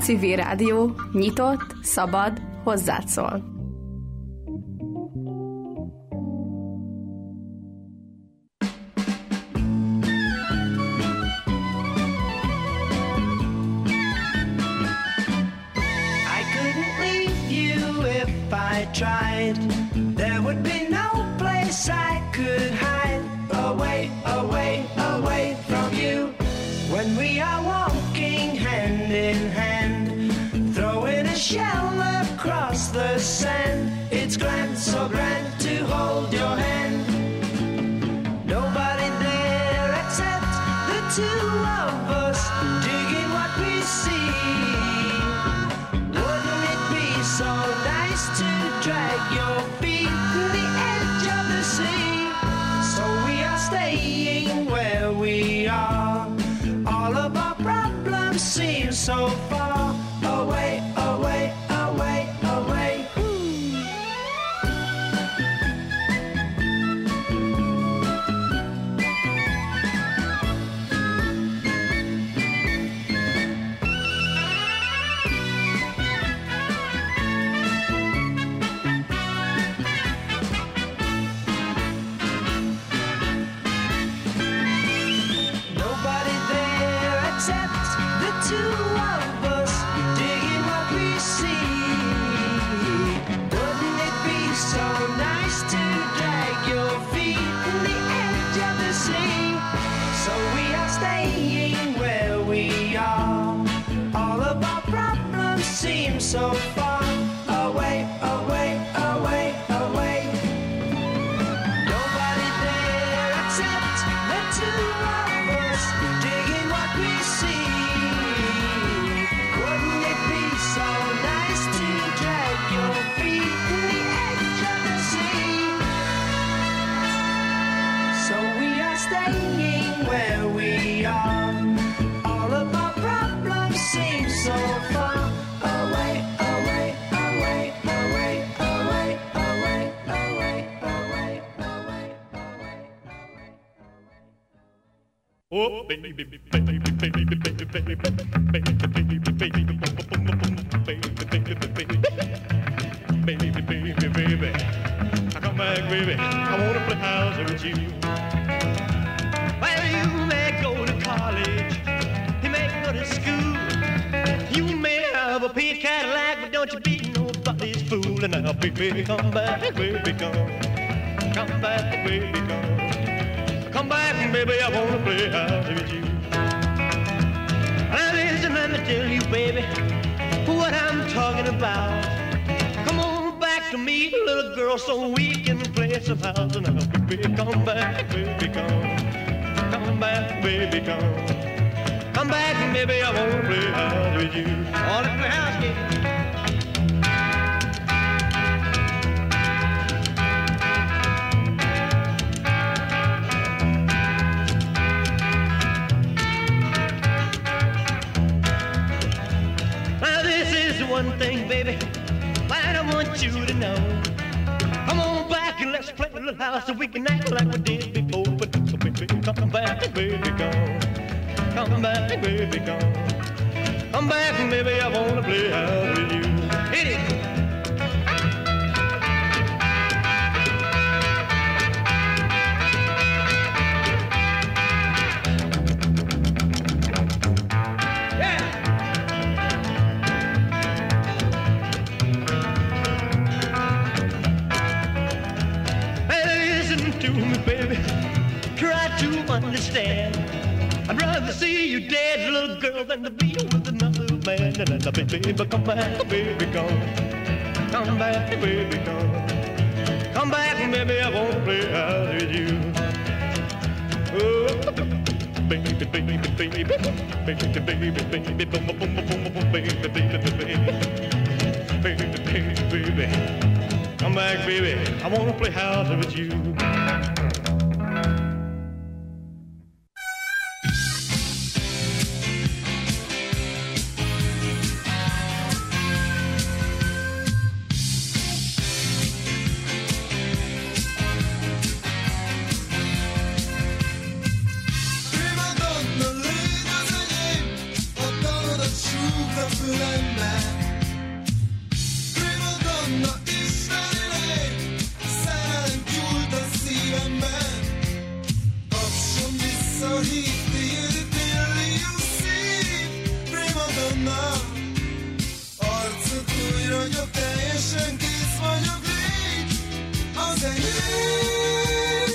Civil Rádió, nyitott, szabad, hozzád szól. I tried, there would be no place I could hide. Away, away, away from you. When we are walking hand in hand, throwing a shell across the sand. It's grand, so grand to hold your hand. Nobody there except the two of us, digging what we see. Wouldn't it be so nice to drag your feet to the edge of the sea? So we are staying where we are. All of our problems seem so far away, away, away, away. So far away, away, away, away. Nobody there except the two of us, digging what we see. Wouldn't it be so nice to drag your feet to the edge of the sea? So we are staying where we are. All of our problems seem so far away, away, away, away, away, away, away, away, away, away. Oh, baby, baby, baby, baby, baby, baby, baby, baby, baby, I come back, baby. I wanna play house with you. Well, you may go to college, you may go to school, you may have a pink Cadillac, but don't you be nobody's fool. And now, baby, come back, baby, come back, baby, come back, baby. I wanna play house with you. Now listen, let me tell you, baby, what I'm talking about. Come on back to me, little girl, so we can play some house. And now, baby, come back, baby, come back, baby, come back, baby. I wanna play house with you. All in the house, kid. One thing, baby, I want you to know. Come on back and let's play a little house so we can act like we did before. But so baby, come back, baby, come back, baby, come back, baby. I wanna play house with you. Hit it. Understand, I'd rather see you dead, little girl, than to be with another man. And baby, come back, baby, come back, baby, come back, baby. I wanna play house with you. Oh, baby, baby, baby, baby, baby, baby, baby, baby, baby, baby, come back, baby. I wanna play house with you. Prima donna, lei da ogni, o dono da ciucca, vagyok, teljesen kész vagyok, légy az enyém.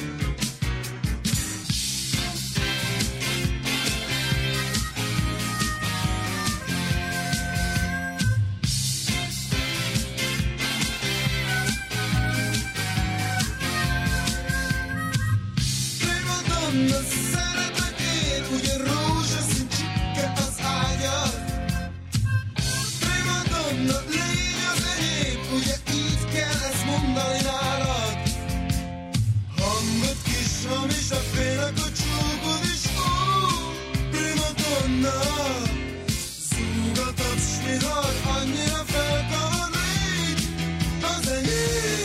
Primadonna, szeretlek én, ugye rózsaszín csikke az ágyad. Primadonna, légy az enyém, ugye így kell ezt mondani nálad. Hangod kis hamis, a félek a csókod is, primadonna. Zúg a taps vihar, annyira felkavad, légy az enyém.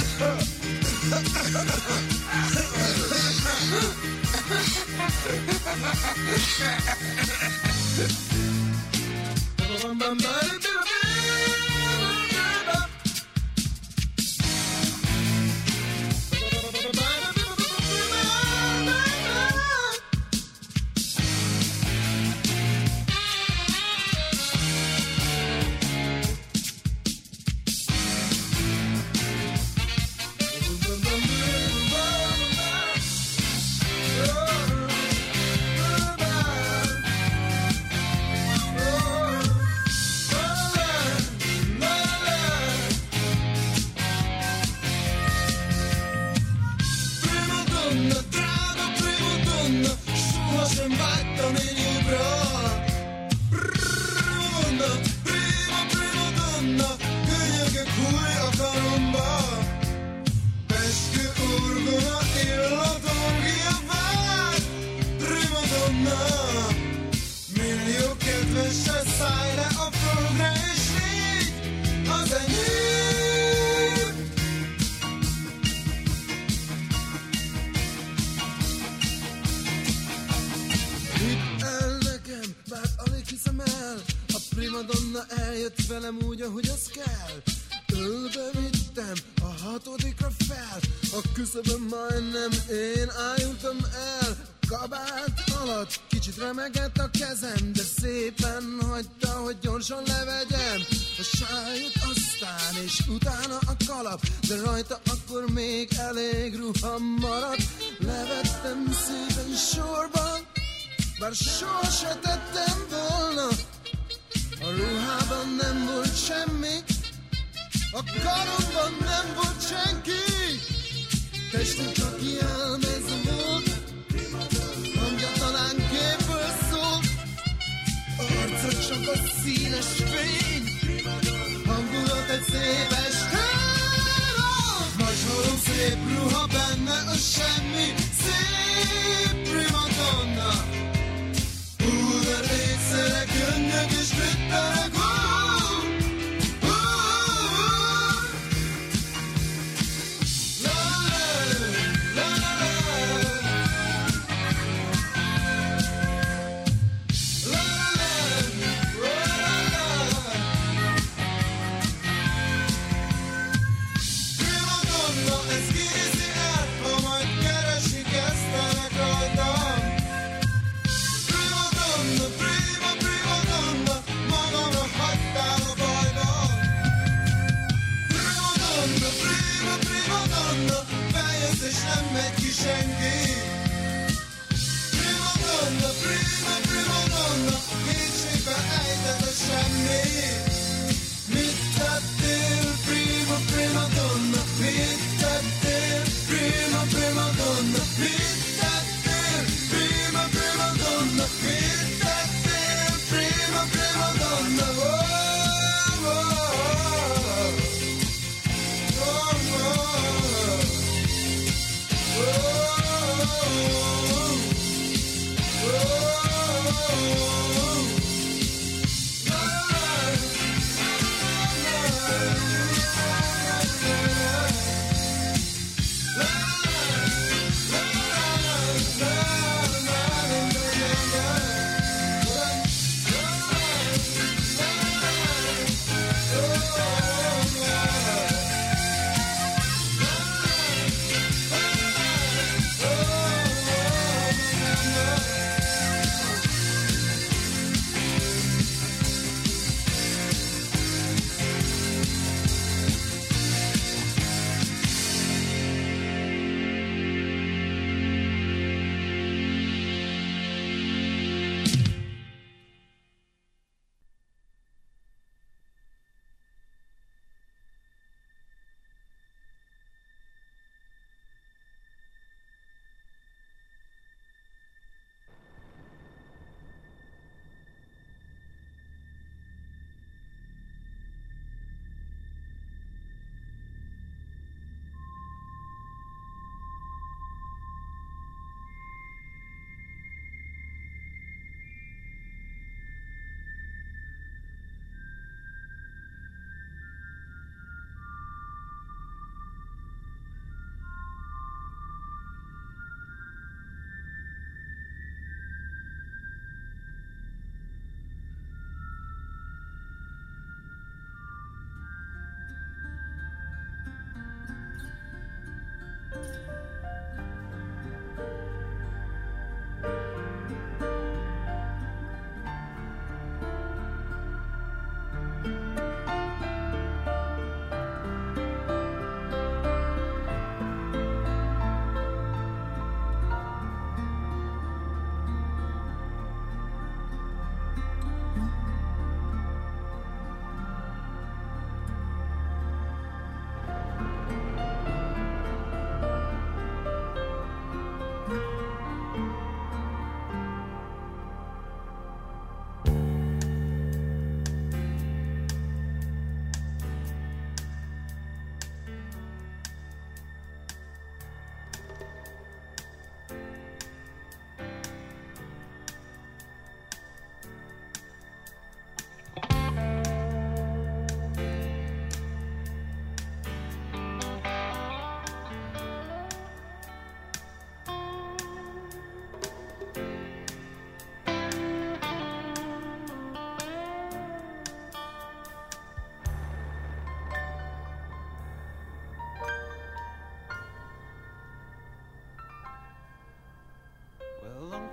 Primadonna eljött velem úgy, ahogy az kell. Ölbe vittem, a 6-ra fel. A küszöbön majdnem én álltam el. Kabát alatt kicsit remegett a kezem, de szépen hagyta, hogy gyorsan levegyem a sájút aztán, és utána a kalap, de rajta akkor még elég ruha maradt. Levettem szépen sorban, bár soha se tettem volna. A ruhában nem volt semmi, a karomban nem volt senki. Testem csak jelmez volt, hangja talán képből szólt. Arca csak a színes fény, hangulat egy szép estéről. Macsolom szép ruha, benne a semmi, szép primadonna. Húder észre könnyek és glitterek,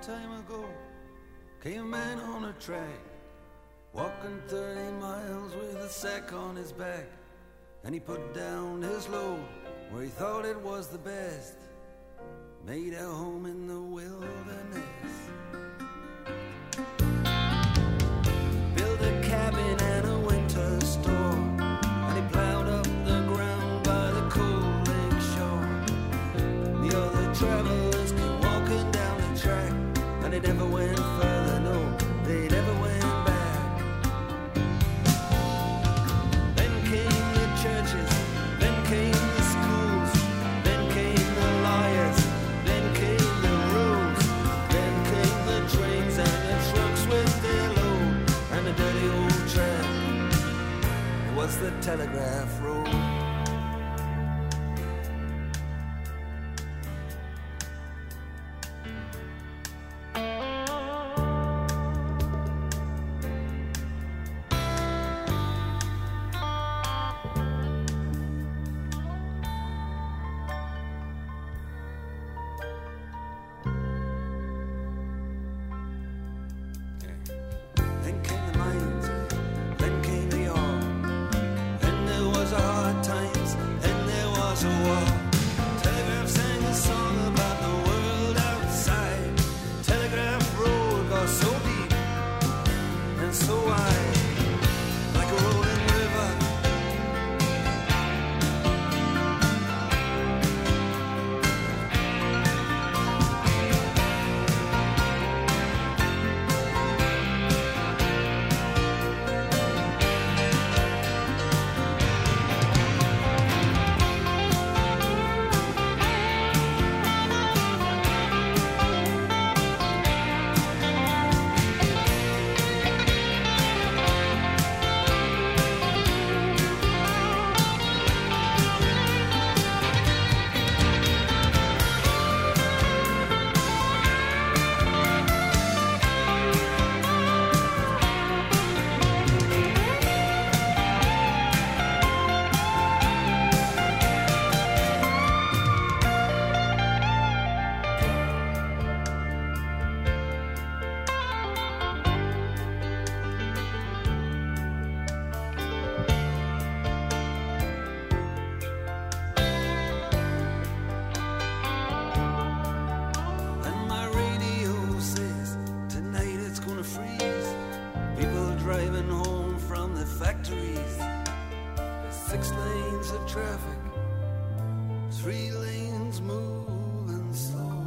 time ago came a man on a track, walking 30 miles with a sack on his back. And he put down his load where he thought it was the best, made a home in the wilderness. Built a cabin and a winter store, and he plowed up the ground by the cold lake shore. The other travelers came walking down the track, and they never went further, no, they never went back. Then came the churches, then came the schools, then came the lawyers, then came the rules, then came the trains and the trucks with their load, and the dirty old track. It was the telegraph road. Then came the mines, then came the ore. Then there was a hard times, then there was a war. Telegraph sang a song about the world outside. Telegraph road got so deep and so wide, like a rolling river. And my radio says tonight it's gonna freeze. People driving home from the factories. There's 6 lanes of traffic, 3 lanes moving slow.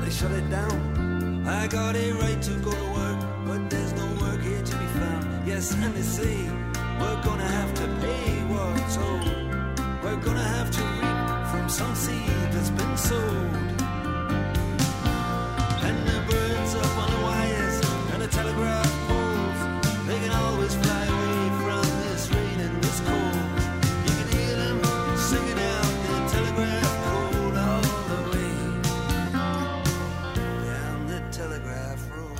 they shut it down. I got a right to go to work, but there's no work here to be found. Yes, and they say we're gonna have to pay what's owed. We're gonna have to reap from some seed that's been sowed. And the birds up on the wires and the telegraph poles, they can always fly away from this rain and this cold. You can hear them singing out the telegraph code all the way down the telegraph road.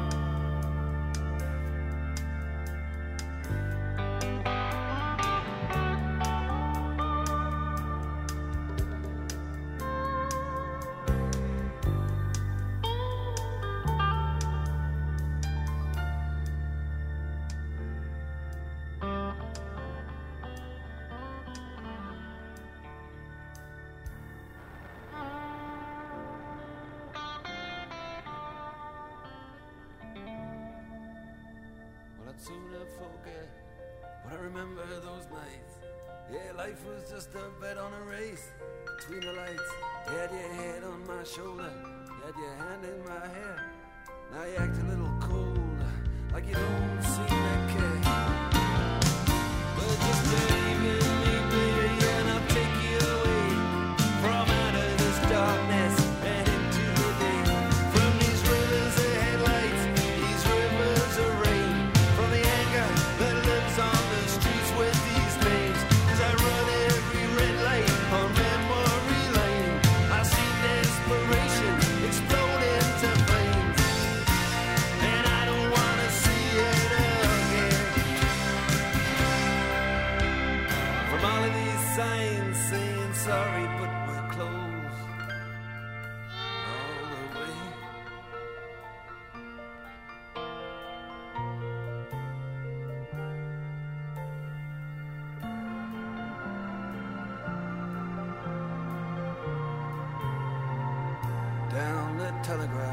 I'd sooner forget, but I remember those nights. Yeah, life was just a bet on a race between the lights. You had your head on my shoulder, you had your hand in my hair. Now you act a little cold, like you don't seem to care. But just believe in me, baby, and I'll take you away from out of this darkness and into the day. From these rivers of headlights, these rivers of rain, from the anger that lives on the streets with these names. As I run every red light on memory lane, I see desperation explode into flames, and I don't wanna see it again. From all of these signs saying sorry, but we're closed all the way. Down the telegraph